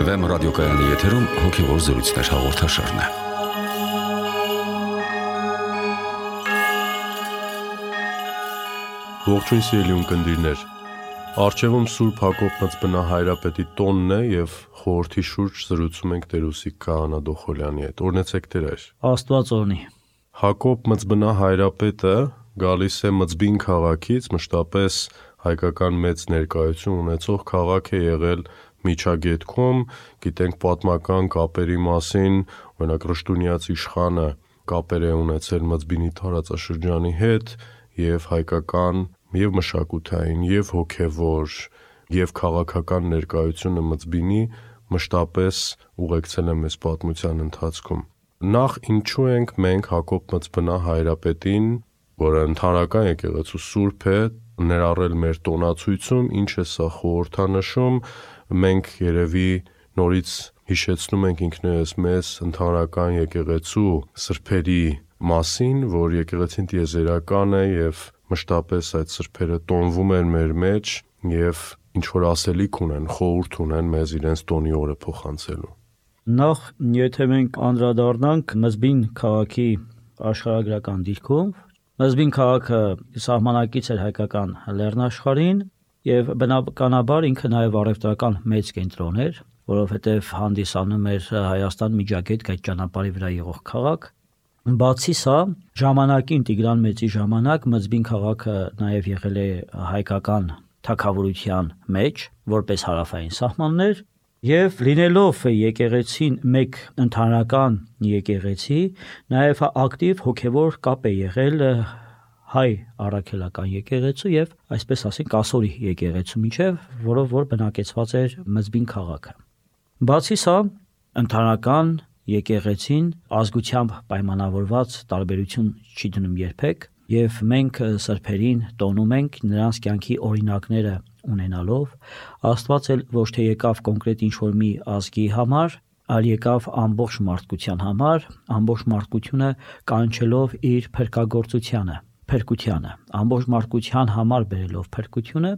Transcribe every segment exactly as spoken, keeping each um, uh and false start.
Վեմ ռադիոկայանի եթերում հոգևոր զրույցներ հաղորդաշարն է։ Ողջույն սիրելի ունկնդիրներ, առջևում Սուրբ Հակոբ Մծբնա Հայրապետի տոնն է և խորհրդի շուրջ զրուցում ենք Տեր Ուսիկ Քահանա Դոխոլյանի հետ։ Օրհնեցեք Տեր Հայր։ Աստված օրհնի։ Հակոբ Մծբնա Հայրապետը գալիս է Մծբին քաղաքից, մշտապես հայկական մեծ ներկայություն ունեցող քաղաք է եղել Միջագետքում, գիտենք պատմական կապերի մասին, օրինակ Ռշտունյաց իշխանը կապեր է ունեցել Մծբինի տարածաշրջանի հետ և հայկական և մշակութային և հոգևոր և քաղաքական ներկայությունը Մծբինի մշտապես ուղեկցել է մեզ պատմության ընթացքում։ Նախ ինչու ենք մենք Հակոբ Մծբնա Հայրապետին, որը ընդհանրական եկեղեցու սուրբ է, ներառել մեր տոնացույցում, ինչ է սա խորհրդանշում, մենք երևի նորից հիշեցնում ենք ինքներս մեզ ընդհանրական եկեղեցու սրբերի մասին, որ եկեղեցին տիեզերական է և մշտապես այդ սրբերը տոնվում են մեր մեջ և ինչ-որ ասելիք ունեն, խորհուրդ ունեն մեզ իրենց տոնի օրը փոխանցելու։ Նախ, եթե մենք անդրադառնանք Մզբին քաղաքի աշխարհագրական դիրքում, Մզբին քաղաքը սահմանակից էր հայկական լեռնաշխարհին և բնականաբար ինքը նաև առևտրական մեծ կենտրոն էր, որովհետև հանդիսանում էր Հայաստան Միջագետք այդ ճանապարհի վրա եղող քաղաք։ Բացի սա, ժամանակին Տիգրան Մեծի ժամանակ Մզբին քաղաքը նաև եղել է հայկական թագավորության մեջ, որպես հարավային սահմաններ, և լինելով եկեղեցին մեկ ընդհանրական եկեղեցի, նաև ակտիվ հոգևոր կապ է եղել հայ առաքելական եկեղեցու և այսպես ասենք ասորի եկեղեցու միջև, որով որ բնակեցված էր Մզբին քաղաքը։ Բացի սա, ընդհանրական եկեղեցին ազգությամբ պայմանավորված տարբերություն չի դնում երբեք, և մենք սրբերին տոնում ենք նրանց կյանքի օրինակները ունենալով, Աստված էլ ոչ թե եկավ կոնկրետ ինչ-որ մի ազգի համար, այլ եկավ ամբողջ մարդկության համար, ամբողջ մարդկությունը կանչելով իր փրկagorցությանը, փրկությանը, ամբողջ մարդկության համար բերելով փրկությունը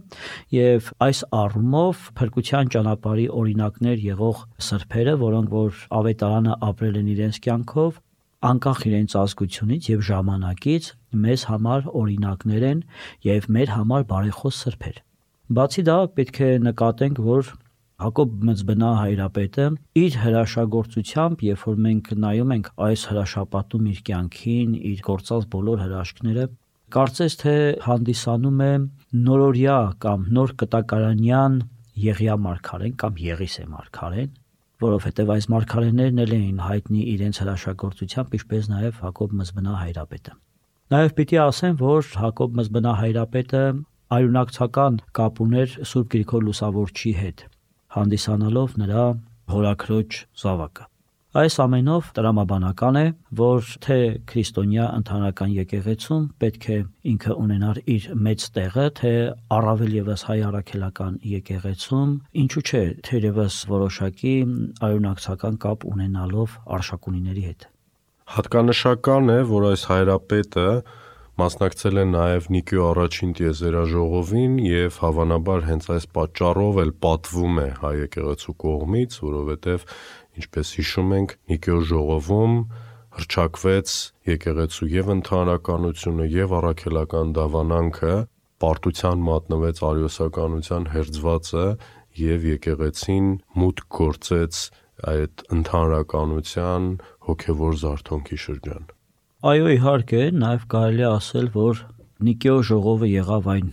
և այս առումով փրկության ճանապարհի օրինակներ եղող սրբերը, որոնք որ ավետարանը ապրել են իրենց կյանքով, անկախ իրենց ազգությունից և ժամանակից մեզ համար օրինակներ են և մեր համար բարեխոս սրբեր։ Բացի դա, պետք է նկատենք, որ Հակոբ Մծբնա Հայրապետը իր հրաշագործությամբ, երբ որ մենք նայում ենք այս հրաշապատում իր կյանքին, իր գործած բոլոր հրաշքները, կարծես թե հանդիսանում է նորօրյա կամ նոր կտակարանյան Եղիա մարգարեն կամ Եղիսե մարգարեն, որովհետև այս մարգարեներն էլ էին հայտնի իրենց հրաշագործությամբ, ինչպես նաև Հակոբ Մզբնա Հայրապետը։ Նաև պիտի ասեմ, որ Հակոբ Մզբնա Հայրապետը արյունակցական կապ ուներ Սուրբ Գրիգոր Լուսավորչի հետ, հանդիսանալով նրա հորաքրոջ զավակը։ Այս ամենով տրամաբանական է, որ թե քրիստոնյա ընդհանրական եկեղեցում պետք է ինքը ունենար իր մեծ տեղը, թե առավել ևս հայ առաքելական եկեղեցում, ինչու՞ չէ, թերևս որոշակի արյունակցական կապ ունենալով արշակունիների հետ։ Հատկանշական է, որ այս հայրապետը մասնակցել է նաև Նիկիո առաջին տիեզերաժողովին և հավանաբար հենց այս պատճառով էլ պատվում է հայ եկեղեցու կողմից, որովհետև ինչպես հիշում ենք, Նիկիո ժողովում հռչակվեց եկեղեցու և ընդհանրականությունը և առաքելական դավանանքը, պարտության մատնվեց արիոսականության հերձվածը և եկեղեցին մուտք գործեց այդ ընդհանրականության հոգևոր զարթոնքի շրջան։ Այո, իհարկե, նաև կարելի է ասել, որ Նիկիո ժողովը եղավ այն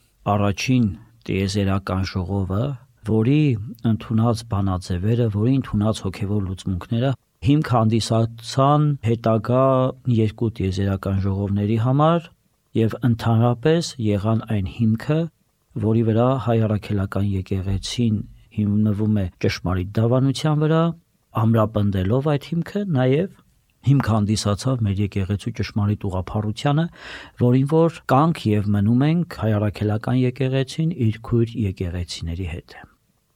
առաջին տիեզերական ժողովը, որի ընդունած բանաձևերը, որի ընդունած հոգևոր լուծմունքները հիմք հանդիսացան հետագա երկու տիեզերական ժողովների համար և ընդհանրապես եղան այն հիմքը, որի վրա հայ առաքելական եկեղեցին հիմնվում է ճշմարիտ դավանության վրա, ամրապնդելով այդ հիմքը, նաև հիմք հանդիսացավ մեր եկեղեցու ճշմարիտ ուղղափառությանը, որին որ կանք և մնում ենք հայ առաքելական եկեղեցին իր քույր եկեղեցիների հետ։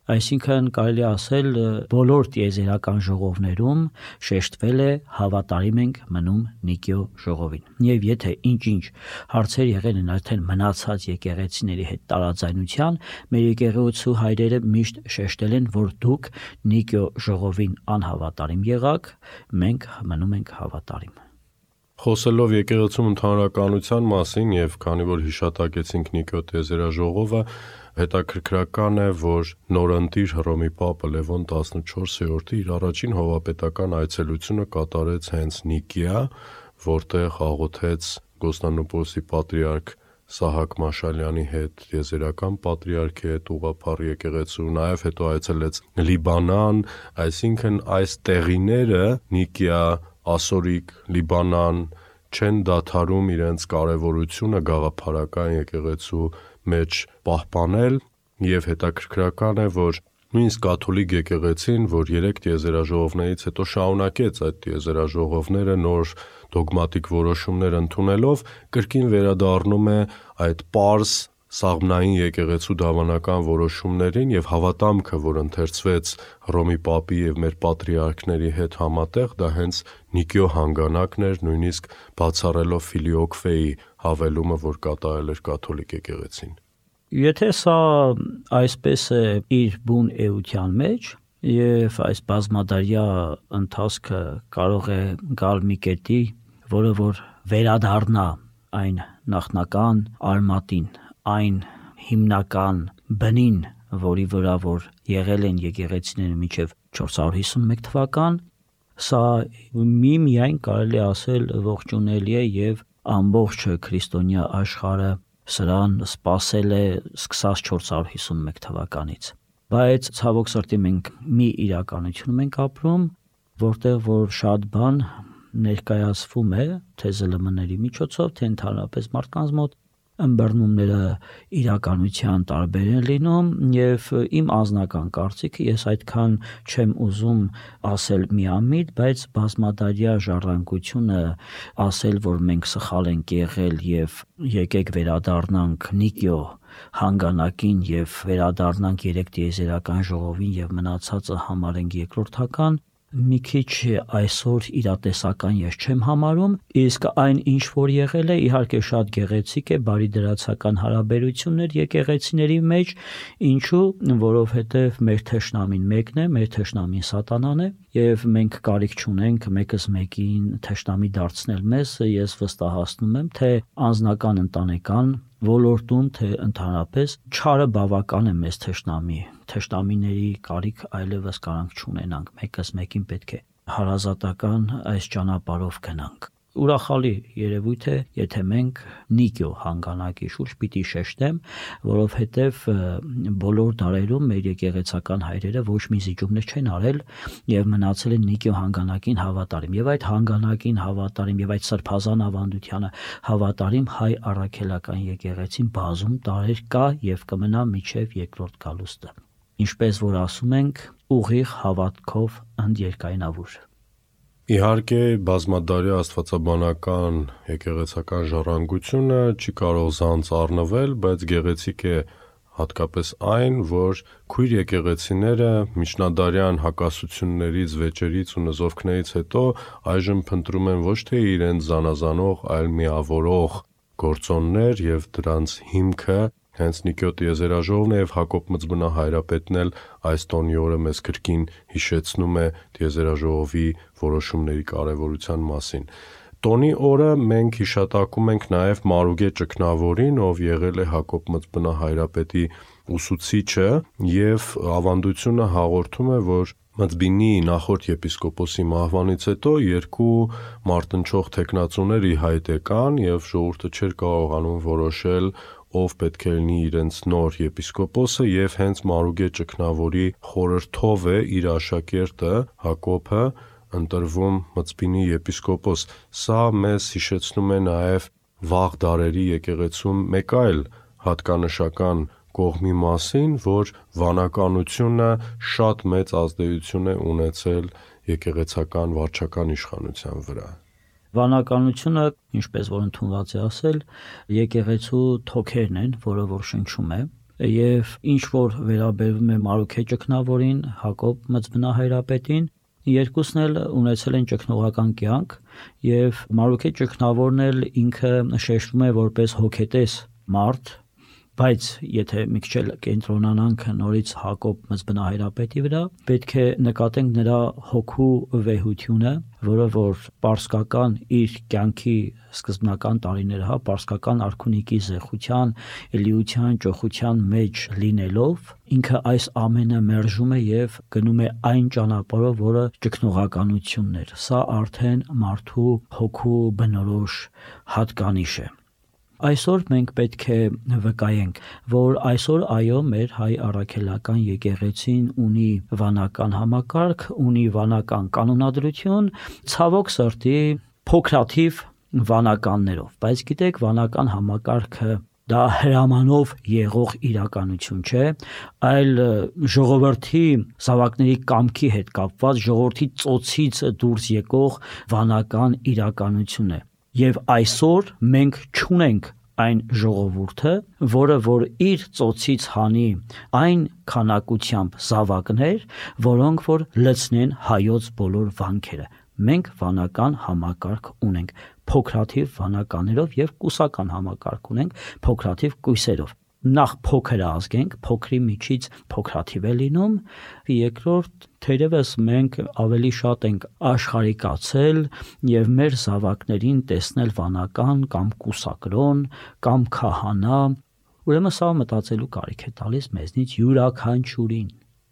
Այսինքն կարելի ասել բոլոր տիեզերական ժողովներում շեշտվել է հավատարիմ ենք մնում Նիկիո ժողովին։ Եվ եթե ինչ-ինչ հարցեր եղել են արդեն մնացած եկեղեցիների հետ տարաձայնության, մեր եկեղեցու հայրերը միշտ շեշտել են, որ դուք Նիկիո ժողովին անհավատարիմ եղաք, մենք մնում ենք հավատարիմ։ Խոսելով եկեղեցու ընդհանրականության մասին եւ քանի որ հիշատակեցինք Նիկիո տիեզերաժողովը, հետաքրքրական է, որ նորընտիր Հռոմի Պապը Լևոն տասնչորսերորդը իր առաջին հովապետական այցելությունը կատարեց հենց Նիկիա, որտեղ աղոթեց Կոստանդնուպոլսի պատրիարք Սահակ Մաշալյանի հետ, տիեզերական պատրիարքի հետ ուղղափառ եկեղեցու, նաև հետո այցելեց Լիբանան, այսինքն այս տեղիները Նիկիա, Ասորիկ, Լիբանան չեն դադարում իրենց կարևորությունը գաղափարական եկեղեցու մեջ պահպանել եւ հետաքրքրական է, որ նույնիսկ կաթոլիկ եկեղեցին, որ երեք տիեզերաժողովներից հետո շարունակեց այդ տիեզերաժողովները նոր դոգմատիկ որոշումներ ընդունելով, կրկին վերադառնում է այդ պարզ սաղմնային եկեղեցու դավանական որոշումներին եւ հավատամքը, որ ընթերցվեց Հռոմի Պապի եւ մեր պատրիարքների հետ համատեղ, դա հենց Նիկիո հանգանակն էր, նույնիսկ բացառելով Ֆիլիոկվեի հավելումը, որ կատարել էր կաթոլիկ եկեղեցին։ Եթե սա այսպես է իր բուն էության մեջ եւ այս բազմադարյա ընթացքը կարող է գալ մի կետի, որը որ վերադառնա այն նախնական արմատին, այն հիմնական բնին, որի վրա որ եղել են եկեղեցիները մինչև չորս հարյուր հիսունմեկ թվական, սա մի միայն կարելի ասել ողջունելի է եւ ամբողջ քրիստոնյա աշխարհը սրան սпасել է սկսած չորս հարյուր հիսունմեկ թվականից։ Բայց ցավոք սրտի մենք մի իրականություն ենք ապրում, որտեղ որ շատ բան ներկայացվում է թե զլ մ-ների միջոցով, թե ընդհանրապես մարդկանց մոտ ըմբռնումները իրականության տարբեր են լինում եւ իմ անձնական կարծիքը ես այդքան չեմ ուզում ասել միամիտ, բայց բազմադարյա ժառանգությունը ասել, որ մենք սխալ ենք եղել եւ եկեք վերադառնանք Նիկիո հանգանակին եւ վերադառնանք երեք տիեզերական ժողովին եւ մնացածը համարենք երկրորդական, մի քիչ այսօր իրատեսական ես չեմ համարում, իսկ այն ինչ որ եղել է իհարկե շատ գեղեցիկ է, բարի դրացական հարաբերություններ եկեղեցիների մեջ, ինչու, որովհետև մեր թշնամին մեկն է, մեր թշնամին սատանան է եւ մենք կարիք չունենք մեկս մեկին թշնամի դարձնել մեզ, ես վստահացնում եմ, թե անձնական ընտանեկան ոլորտում, թե ընդհանրապես չարը բավական է մեզ թշնամի, թշնամիների կարիք այլևս կարանք չունենանք, մեկս մեկին պետք է հարազատական այս ճանապարհով գնանք։ Ուրախալի երևույթ է, եթե մենք Նիկիո հանգանակի շուրջ պիտի շեշտեմ, որովհետև բոլոր դարերում մեր եկեղեցական հայրերը ոչ մի զիջումներ չեն արել եւ մնացել են Նիկիո հանգանակին հավատարիմ։ Եվ այդ հանգանակին հավատարիմ եւ այդ սրբազան ավանդությանը հավատարիմ հայ առաքելական եկեղեցին բազում տարեր կա եւ կմնա մինչեւ երկրորդ գալուստը։ Ինչպես որ ասում ենք, ուղիղ հավատքով ընդերկայնավոր։ Իհարկե, բազմադարյա աստվածաբանական եկեղեցական ժառանգությունը չի կարող զանց առնվել, բայց գեղեցիկ է հատկապես այն, որ քույր եկեղեցիները միջնադարյան հակասություններից, վեճերից ու նզովքներից հետո այժմ փնտրում են ոչ թե իրենց զանազանող, այլ միավորող գործոններ եւ դրանց հիմքը հենց Նիկիո տիեզերաժողովն է եւ Հակոբ Մծբնա հայրապետն էլ այս տոնի օրը մեզ կրկին հիշեցնում է տիեզերաժողովի որոշումների կարևորության մասին։ Տոնի օրը մենք հիշատակում ենք նաեւ Մարուգե Ճգնավորին, ով եղել է Հակոբ Մծբնա հայրապետի ուսուցիչը եւ ավանդությունը հաղորդում է, որ Մծբինի նախորդ եպիսկոպոսի մահվանից հետո երկու մարտնչող թեկնածուներ ի հայտ եկան եւ ժողովուրդը չէր կարողանում որոշել ով պետք է լինի իրենց նոր եպիսկոպոսը եւ հենց Մարուգե Ճգնավորի խորհրդով է իր աշակերտը Հակոբը ընտրվում Մծբինի եպիսկոպոս։ Սա մեզ հիշեցնում է նաեւ վաղ դարերի եկեղեցում մեկ այլ հատկանշական կողմի մասին, որ վանականությունը շատ մեծ ազդեցություն է ունեցել եկեղեցական վարչական իշխանության վրա։ Վանականությունը, ինչպես որ ընդունված է ասել, եկեղեցու թոքերն են, որը որ շնչում է, եւ ինչ որ վերաբերվում է Մարուքե ճգնավորին, Հակոբ Մծբնահայրապետին, երկուսն էլ ունեցել են ճգնողական կյանք եւ Մարուքե ճգնավորն էլ ինքը շեշտվում է որպես հոգետես մարդ, բայց եթե մի քիչ կենտրոնանանք նորից Հակոբ Մծբնահայրապետի վրա, պետք է նկատենք նրա հոգու վեհությունը, որը որ պարսկական իր կյանքի սկզբնական տարիները, հա, պարսկական արքունիքի զեղության, էլիության, ճոխության մեջ լինելով, ինքը այս ամենը մերժում է եւ գնում է այն ճանապարհով, որը ճգնողականությունն էր։ Սա արդեն մարդու հոգու բնորոշ հատկանիշ է։ Այսօր մենք պետք է վկայենք, որ այսօր այո մեր հայ առաքելական եկեղեցին ունի վանական համակարգ, ունի վանական կանոնադրություն, ցավոք սրտի փոքրաթիվ վանականներով, բայց գիտեք, վանական համակարգը դա հրամանով եղող իրականություն չէ, այլ ժողովրդի զավակների կամքի հետ կապված, ժողովրդի ծոցից դուրս եկող վանական իրականություն է։ Եվ այսօր մենք չունենք այն ժողովուրդը, որը որ իր ծոցից հանի այն քանակությամբ զավակներ, որոնք որ լցնեն հայոց բոլոր վանքերը։ Մենք վանական համակարգ ունենք, փոքրաթիվ վանականներով եւ կուսական համակարգ ունենք, փոքրաթիվ կույսերով։ Նախ փոքր ազգենք, փոքրի միջից փոքրաթիվ է լինում, երկրորդ թերևս մենք ավելի շատ ենք աշխարհիկացել եւ մեր զավակներին տեսնել վանական կամ կուսակրոն կամ քահանա, ուրեմն սա մտածելու կարիք է տալիս մեզնից յուրաքանչյուրին։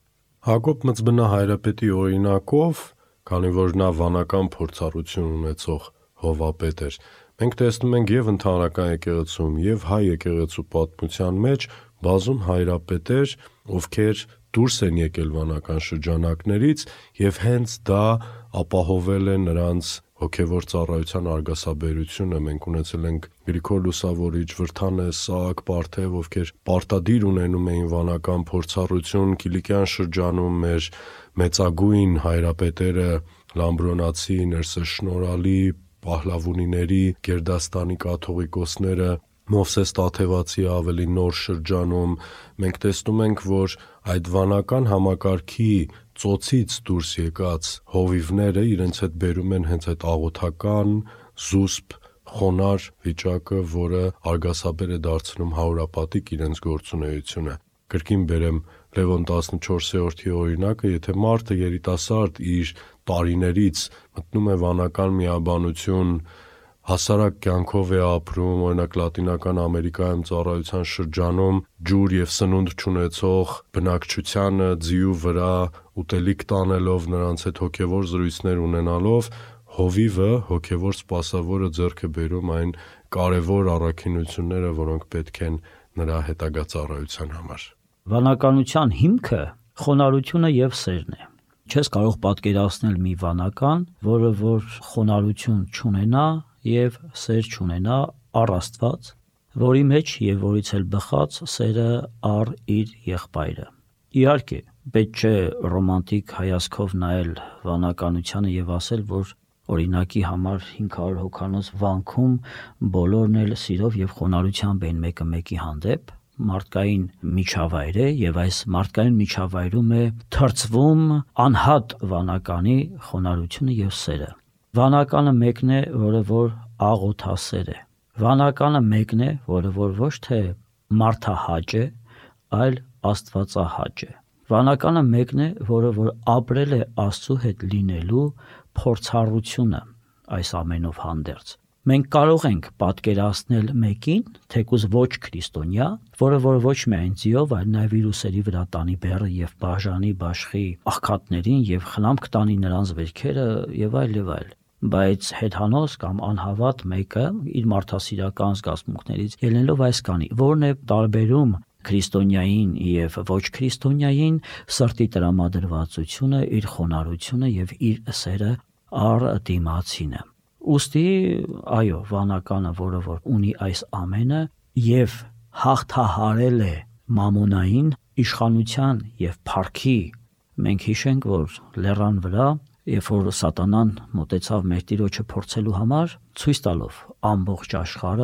Հակոբ Մծբնահայրապետի օրինակով, քանի որ նա վանական փորձառություն ունեցող հովապետ էր, մենք տեսնում ենք եւ ընդհանրական եկեղեցում եւ հայ եկեղեցու պատմության մեջ բազում հայրապետեր, ովքեր դուրս են եկել վանական շրջանակներից եւ հենց դա ապահովել է նրանց հոգեվոր ծառայության արգասաբերությունը։ Մենք ունեցել ենք Գրիգոր Լուսավորիչ, Վրդանես, Սահակ Պարթև, ովքեր պարտադիր ունենում էին վանական փորձառություն Կիլիկյան շրջանում մեր մեծագույն հայրապետերը Լամբրոնացի, Ներսես Շնորհալի, Պահլավունիների, Գերդաստանի կաթողիկոսները, Մովսես Տաթևացի ավելի նոր շրջանում, մենք տեսնում ենք, որ այդ վանական համակարգի ծոցից դուրս եկած հովիվները իրենց հետ բերում են հենց այդ աղոթական, զուսպ, խոնար վիճակը, որը արգասաբեր է դարձնում հարուրապատիկ իրենց գործունեությունը։ Կրկին բերեմ Լևոն տասնչորսերորդի օրինակը, եթե մարդը երիտասարդ իր տարիներից մտնում է վանական միաբանություն, հասարակ կյանքով է ապրում, օրինակ Լատինական Ամերիկայում ծառայության շրջանում ջուր եւ սնունդ չունեցող բնակչությանը ձիու վրա ուտելիք տանելով, նրանց հետ հոգեվոր զրույցներ ունենալով, հովիվը, հոգեվոր սպասավորը ձեռք է բերում այն կարևոր առաքինությունները, որոնք պետք են նրա հետագա ծառայության համար։ Վանականության հիմքը խոնարհությունը եւ սերն է։ Չես կարող պատկերացնել մի վանական, որը որ խոնարհություն չունենա եւ սեր չունենա առ Աստված, որի մեջ եւ որից էլ բխած սերը առ իր եղբայրը։ Իհարկե, պետք չէ ռոմանտիկ հայացքով նայել վանականությանը եւ ասել, որ օրինակի համար հինգ հարյուր հոգանոց վանքում բոլորն էլ սիրով եւ խոնարհությամբ են մեկը մեկի հանդեպ, մարդկային միջավայր է եւ այս մարդկային միջավայրում է թրծվում անհատ վանականի խոնարհությունը եւ սերը։ Վանականը մեկն է, որը որ աղոթասեր է։ Վանականը մեկն է, որը որ ոչ թե մարդահաճ է, այլ աստվածահաճ է։ Վանականը մեկն է, որը որ ապրել է Աստծո հետ լինելու փորձառությունը այս ամենով հանդերձ։ Մենք կարող ենք պատկերացնել մեկին, թեկուզ ոչ քրիստոնյա, որը որ ոչ միայն ձիով, այլ նաև իր ուսերի վրա տանի բեռը եւ բաժանի բաշխի աղքատներին եւ խնամք տանի նրանց վերքերը եւ այլ եւ այլ։ Բայց հեթանոս կամ անհավատ մեկը իր մարդասիրական զգացմունքներից ելնելով այս կանի, որն է տարբերում քրիստոնյային եւ ոչ քրիստոնյային, սրտի տրամադրվածությունը, իր խոնարհությունը եւ իր սերը առ դիմացինը։ Ուստի, այո, վանականը, որը որ ունի այս ամենը եւ հաղթահարել է մամոնային իշխանության եւ փառքի, մենք հիշենք, որ լեռան վրա, երբ որ սատանան մոտեցավ մեր Տիրոջը փորձելու համար, ցույց տալով ամբողջ աշխարհը,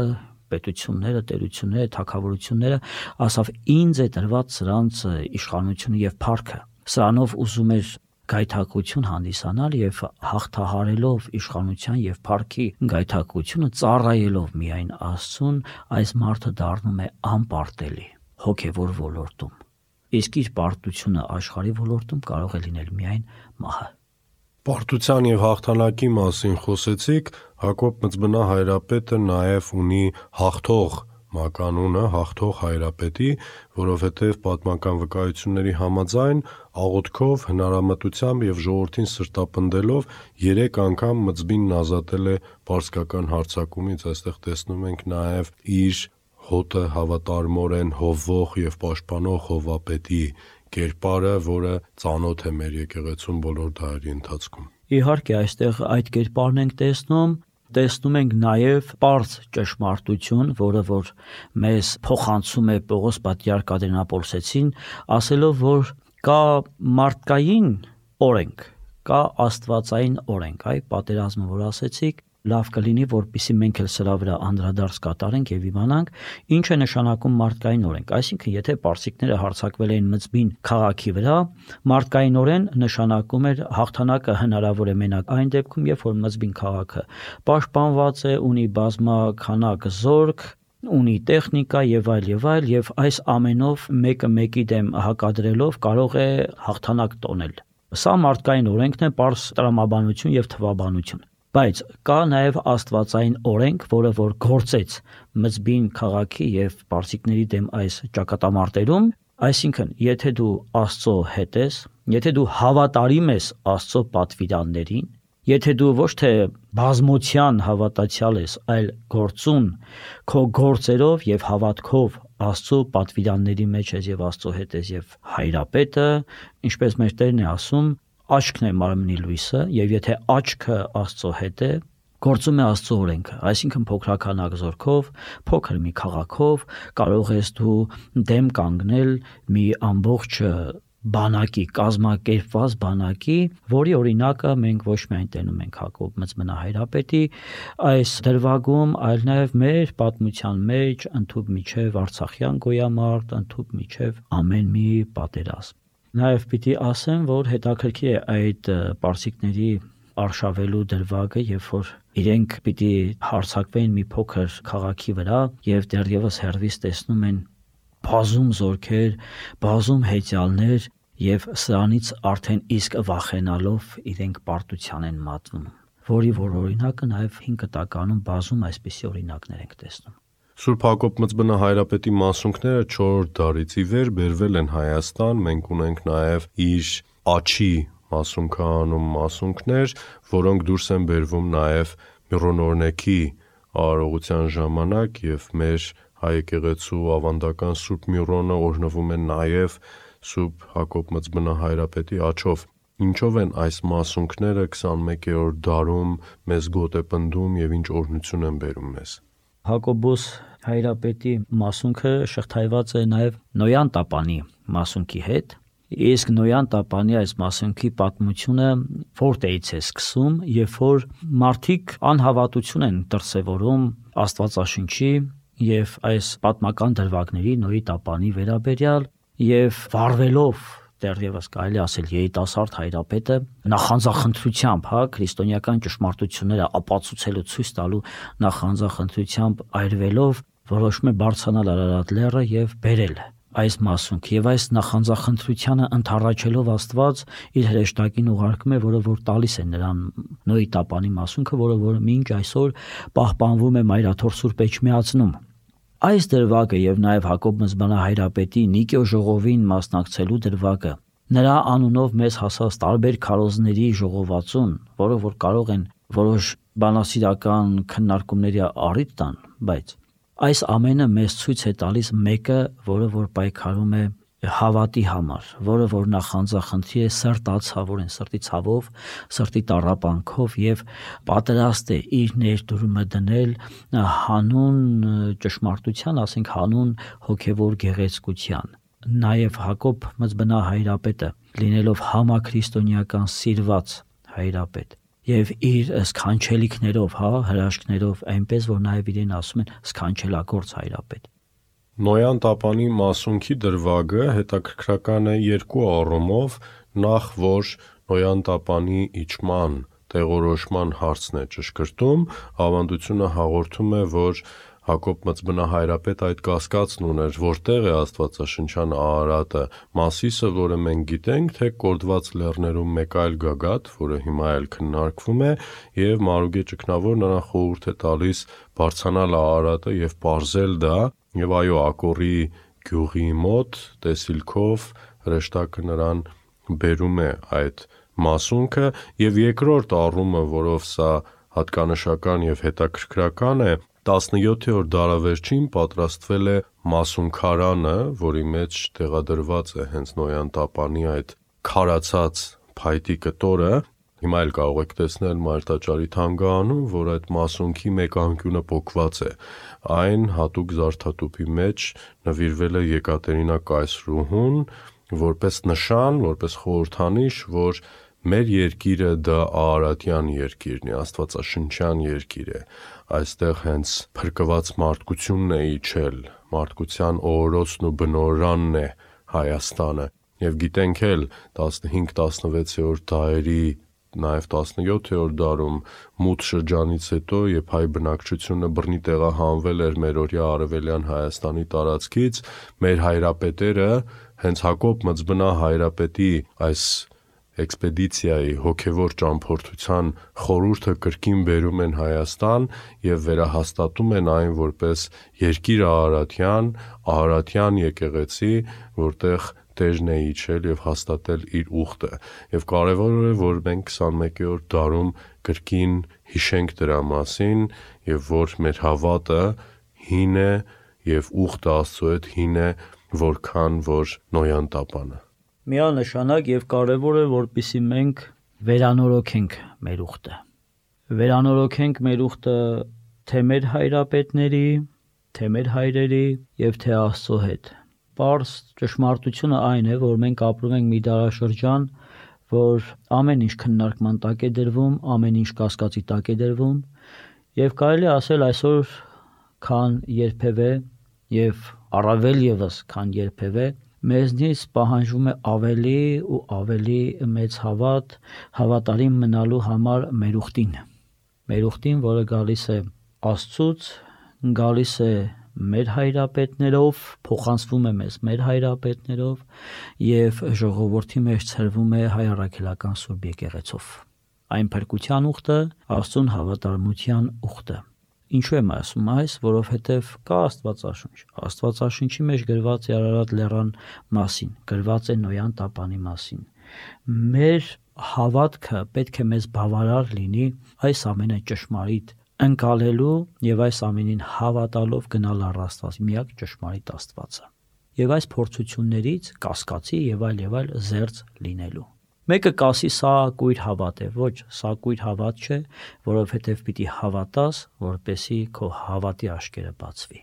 պետությունները, տերությունները, թագավորությունները, ասավ ինձ է տրված սրանց իշխանությունը եւ փառքը։ Սրանով ուզում էր գայթակղություն հանդիսանալ եւ հաղթահարելով իշխանության եւ փառքի գայթակղությունը, ծառայելով միայն Աստծուն, այս մարդը դառնում է անպարտելի հոգեվոր ոլորտում։ Իսկ իր պարտությունը աշխարհի ոլորտում կարող է լինել միայն մահը։ Պարտության եւ հաղթանակի մասին խոսեցիք, Հակոբ Մծբնա հայրապետը նաեւ ունի հաղթող մականունը, հաղթող հայրապետի, որովհետև պատմական վկայությունների համաձայն աղոթքով, հնարամտությամբ եւ ժողովրդին սրտապնդելով երեք անգամ Մծբինն ազատել է պարսկական հարձակումից։ Այստեղ տեսնում ենք նաեւ իր հոտը հավատարմորեն հովվող եւ պաշտպանող Հովվապետի կերպարը, որը ծանոթ է մեր եկեղեցուն բոլոր դարերի ընթացքում։ Իհարկե, այստեղ այդ կերպարն ենք տեսնում, տեսնում ենք նաև պարզ ճշմարտություն, որը որ մեզ փոխանցում է Պողոս Պատրիարք Ադրբեջանապոլսեցին, ասելով, որ կա մարդկային օրենք, կա աստվածային օրենք, այ պատերազմը, որ ասեցիք, լավ կլինի, որպեսզի մենք էլ սրա վրա անդրադարձ կատարենք եւ իմանանք, ինչ է նշանակում մարդկային օրենք։ Այսինքն, եթե պարսիկները հարձակվել էին Մծբին քաղաքի վրա, մարդկայինորեն նշանակում էր հաղթանակը հնարավոր է մենակ այն դեպքում, երբ որ Մծբին քաղաքը պաշտպանված է, ունի բազմաքանակ զորք, ունի տեխնիկա եւ այլ եւ այլ, եւ այս ամենով մեկը մեկի դեմ հակադրելով կարող է հաղթանակ տոնել։ Սա մարդկային օրենքն է, պարզ տրամաբանություն եւ թվաբանություն։ Բայց կա նաև աստվածային օրենք, որը որ գործեց Մծբին քաղաքի եւ պարսիկների դեմ այս ճակատամարտերում, այսինքն, եթե դու Աստծո հետ ես, եթե դու հավատարիմ ես Աստծո պատվիրաններին, եթե դու ոչ թե բազմության հավատացյալ ես, այլ գործուն քո գործերով եւ հավատքով Աստծո պատվիրանների մեջ ես եւ Աստծո հետ ես եւ հայրապետը, ինչպես մեր Տերն է ասում, աչքն է մարմնի լույսը, եւ եթե աչքը Աստծո հետ է, գործում է Աստծո օրենքը, այսինքն փոքրականակ զորքով, փոքր մի քաղաքով կարող ես դու դեմ կանգնել մի ամբողջ բանակի, կազմակերպված բանակի, որի օրինակը մենք ոչ միայն տենում ենք Հակոբ Մծբնա հայրապետի այս դրվագում, այլ նաեւ մեր պատմության մեջ ընդհուպ միջև Արցախյան գոյամարտ, ընդհուպ միջև ամեն մի պատերազմ։ Նաև պիտի ասեմ, որ հետաքրքիր է այդ պարսիկների արշավելու դրվագը, երբ որ իրենք պիտի հարձակվեն մի փոքր քաղաքի վրա եւ դեռևս հեռվից տեսնում են բազում զորքեր, բազում հեծյալներ եւ սրանից արդեն իսկ վախենալով իրենք պարտության են մատնում, որի որ օրինակը նաեւ հին կտականում բազում այսպիսի օրինակներ ենք տեսնում։ Սուրբ Հակոբ Մծբնա հայրապետի մասունքները չորրորդ դարից ի վեր բերվել են Հայաստան, մենք ունենք նաև իր աչի մասունքանում մասունքներ, որոնք դուրս են բերվում նաև Միրոնորնեքի արարողության ժամանակ եւ մեր հայ եկեղեցու ավանդական Սուրբ Միրոնը օրհնվում է նաև Սուրբ Հակոբ Մծբնա հայրապետի աջով։ Ինչով են այս մասունքները քսանմեկերորդ դարում մեզ գոտ է պնդում եւ ինչ օրհնություն են բերում մեզ։ Հակոբոս հայրապետի մասունքը շղթայված է նաև Նոյան Տապանի մասունքի հետ, իսկ Նոյան Տապանի այս մասունքի պատմությունը որտեղից է սկսում, երբ որ մարդիկ անհավատություն են դրսևորում Աստվածաշնչի եւ այս պատմական դրվագների Նոյի Տապանի վերաբերյալ եւ վառվելով դեռևս կարելի ասել երիտասարդ հայրապետը նախանձախնդրությամբ, հա, քրիստոնեական ճշմարտությունները ապացուցելու ցույց տալու նախանձախնդրությամբ այրվելով որոշում է բարձրանալ Արարատ լեռը եւ բերել այս մասունք եւ այս նախանձախնդրությանը ընթառաջելով Աստված իր հրեշտակին ուղարկում է, որը որ տալիս է նրան Նոյի Տապանի մասունքը, որը որ մինչ այսօր պահպանվում է Մայրաթոր Սուրբ Էջմիածնում։ Այս դրվագը եւ նաեւ Հակոբ Մծբնա հայրապետի Նիկիո ժողովին մասնակցելու դրվագը նրա անունով մեզ հասած տարբեր քարոզների ժողովածուն, որը որ կարող են որոշ բանասիրական քննարկումների առիթ տան, բայց այս ամենը մեզ ցույց է տալիս մեկը, որը որ պայքարում է հավատի համար, որը որ նախանձախնդրի է սրտացավորեն, սրտի ցավով, սրտի տառապանքով եւ պատրաստ է իր ներդրումը դնել հանուն ճշմարտության, ասենք հանուն հոգեվոր գեղեցկության։ Նաեւ Հակոբ Մծբնա հայրապետը, լինելով համաքրիստոնեական սիրված հայրապետ, եւ իր սքանչելիքներով, հա, հրաշքներով, այնպես որ նաեւ իրեն ասում են սքանչելագործ հայրապետ։ Նոյան Տապանի մասունքի դրվագը հետաքրքրական է երկու առումով, նախ որ Նոյան Տապանի իջման տեղորոշման հարցն է ճշգրտում, ավանդությունը հաղորդում է, որ Հակոբ Մծբնահայրապետ այդ կասկածն ուներ, որտեղ է Աստվածաշնչյան Արարատը, Մասիսը, որը մենք գիտենք, թե կորդված լեռներում մեկ այլ գագաթ, որը հիմա էլ քննարկվում է, եւ Մարուգե Ճգնավոր նրան խորհուրդ է տալիս բարձրանալ Արարատը եւ պարզել դա, եւ այո, Ակորի գյուղի մոտ տեսիլքով հրեշտակը նրան բերում է այդ մասունքը, եւ երկրորդ առումը, որով սա հատկանշական եւ հետաքրքրական է, տասնյոթերորդ դարավերջին պատրաստվել է մասունքարանը, որի մեջ տեղադրված է հենց Նոյան Տապանի այդ քարացած փայտի կտորը։ Հիմա էլ կարող եք տեսնել Մարտաճարի թանգարանում, որ այդ մասունքի մեկ անկյունը պոկված է։ Այն հատուկ զարդատուփի մեջ նվիրվել է Եկատերինա կայսրուհուն, որպես նշան, որպես խորհրդանիշ, որ մեր երկիրը դա Արարատյան երկիրն է, Աստվածաշնչյան երկիր է։ Այստեղ հենց փրկված մարդկությունն է իջել, մարդկության օրորոցն ու բնօրանն է Հայաստանը։ Եվ գիտենք էլ տասնհինգ տասնվեցերորդ դարերի, նաև տասնյոթերորդ դարում մութ շրջանից հետո, երբ հայ բնակչությունը բռնի տեղահանվել էր մերօրյա Արևելյան Հայաստանի տարածքից, մեր հայրապետերը հենց Հակոբ Մծբնահայրապետի այս էքսպեդիցիայի հոգևոր ճամփորդության խորհուրդը կրկին բերում են Հայաստան եւ վերահաստատում են այն որպես երկիր Արարատյան, Արարատյան եկեղեցի, որտեղ Տերն է իջել եւ հաստատել իր ուխտը։ Եվ կարեւոր է, որ մենք քսանմեկերորդ դարում կրկին հիշենք դրա մասին եւ որ մեր հավատը հին է եւ ուխտը Աստծո հետ հին է, որքան որ Նոյան Տապանը։ Միանշանակ եւ կարեւոր է, որպեսզի մենք վերանորոգենք մեր ուխտը։ Վերանորոգենք մեր ուխտը թե մեր հայրապետների, թե մեր հայրերի եւ թե Աստծո հետ։ Պարզ ճշմարտությունը այն է, որ մենք ապրում ենք մի դարաշրջան, որ ամեն ինչ քննարկման տակ է դրվում, ամեն ինչ կասկածի տակ է դրվում, եւ կարելի է ասել այսօր քան երբևէ եւ առավել եւս քան երբևէ մեզնից պահանջվում է ավելի ու ավելի մեծ հավատ, հավատարիմ մնալու համար մեր ուխտին։ Մեր ուխտին, որը գալիս է Աստծուց, գալիս է մեր հայրապետներով, փոխանցվում է մեզ մեր հայրապետներով եւ ժողովրդի մեջ ցրվում է հայ առաքելական Սուրբ եկեղեցով։ Այն փրկության ուխտը, Աստծուն հավատարմության ուխտը։ Ինչու եմ ասում այս, որովհետև կա Աստվածաշունչ։ Աստվածաշունչի մեջ գրված է Արարատ լեռան մասին, գրված է Նոյան Տապանի մասին։ Մեր հավատքը պետք է մեզ բավարար լինի այս ամենը ճշմարիտ ընկալելու եւ այս ամենին հավատալով գնալ առ Աստված, միակ ճշմարիտ Աստվածը։ Եվ այս փորձություններից կասկածի եւ այլ եւ այլ զերծ լինելու։ Մեկը կասի սա կույր հավատ է, ոչ, սա կույր հավատ չէ, որովհետև պիտի հավատաս, որպեսի քո հավատի աշկերը բացվի։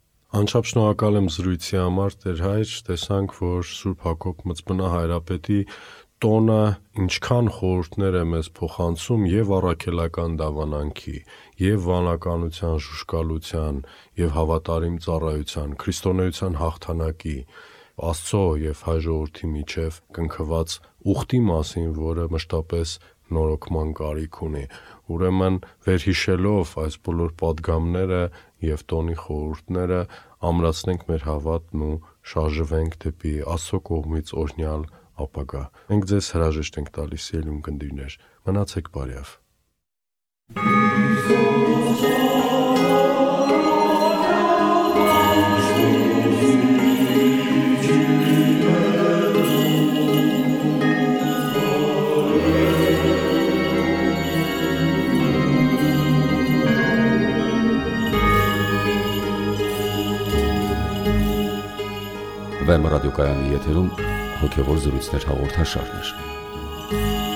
Անչափ շնորհակալ եմ զրույցի համար, Տեր հայր, տեսանք, որ Սուրբ Հակոբ Մծբնահայրապետի տոնը ինչքան խորհուրդներ է մեզ փոխանցում եւ առաքելական դավանանքի, եւ վանականության, շուշկալության, եւ հավատարիմ ծառայության, քրիստոնեության հաղթանակի, Աստծո եւ հայ ժողովրդի միջև կնքված ուխտի մասին, որը մշտապես նորոգման կարիք ունի։ Ուրեմն վերհիշելով այս բոլոր պատգամները եւ տոնի խորհուրդները, ամրացնենք մեր հավատն ու շարժվենք դեպի Աստծո կողմից օրհնյալ ապագա։ Մենք ձեզ հրաժեշտ ենք տալիս, ելուն կնդիրներ, մնացեք բարյավ։ Վեմ ռադիոկայանի եթերում հոգևոր զրույցներ հաղորդաշարներ։